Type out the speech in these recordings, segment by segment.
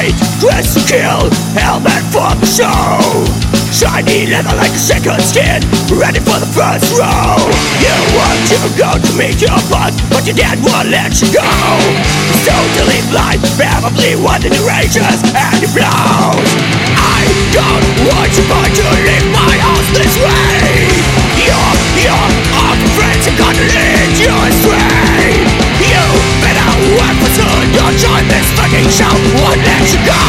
fight, dress to kill, helmet for the show. Shiny leather like a second skin, ready for the first row. You want to go to meet your boss, but your dad won't let you go. Totally blind, probably one in the rages and your flows. I don't want you boy to leave my house this way. Your awful friends are gonna lead you astray. You better work for soon, don't join this fucking show, won't let you go.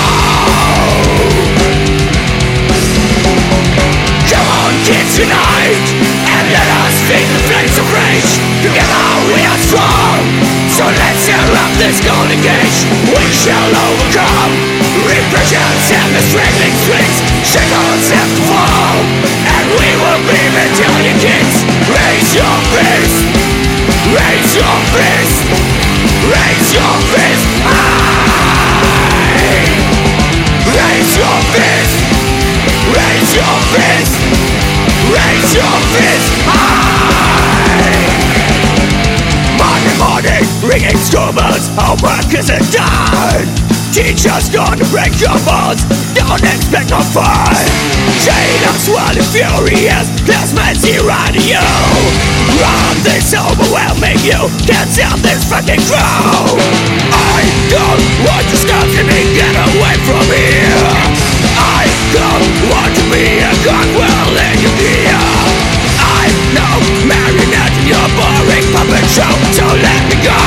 Tonight, and let us feed the flames of rage. Together we are strong, so let's tear up this golden cage. We shall overcome repressions and the strangling strings. Shackles have to fall, and we will be Battalion Kings. Raise your fist, raise your fist, raise your fist high. Raise your fist, raise your fist, raise your fist high. Monday morning, ringing school bells, homework isn't done. Teacher's gonna break your bones, don't expect no fun. Chain of swirling furious, classmates here on you. From this overwhelming you, can't sound this fucking crow. I don't want you scoffing me, get away from here. I don't want to be a cogwheel in your gear. I'm no marionette in your boring puppet show, so let me go.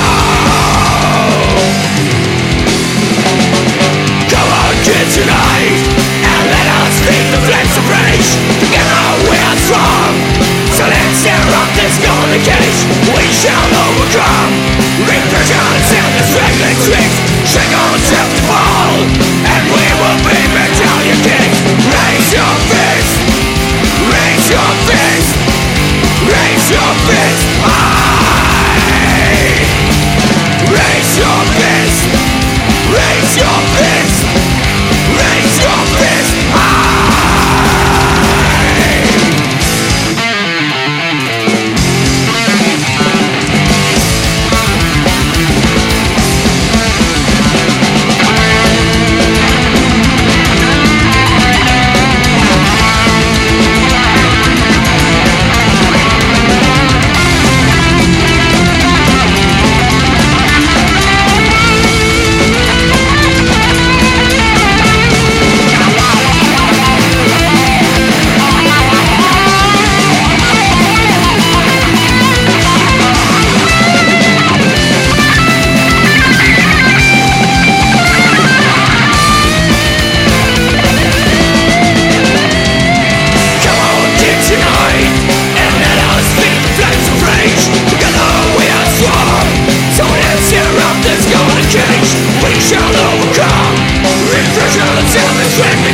Come on kids tonight, and let us feed the flames of rage. Together we are strong, so let's tear up this golden cage. We shall overcome repressions and the strangling strings. Shackles have to fall, and we will be Battalion Kings. Raise your fist, raise your fist, raise your fist high. Raise your fist, raise your fist, raise your fist high. We shall overcome repressions and the strength.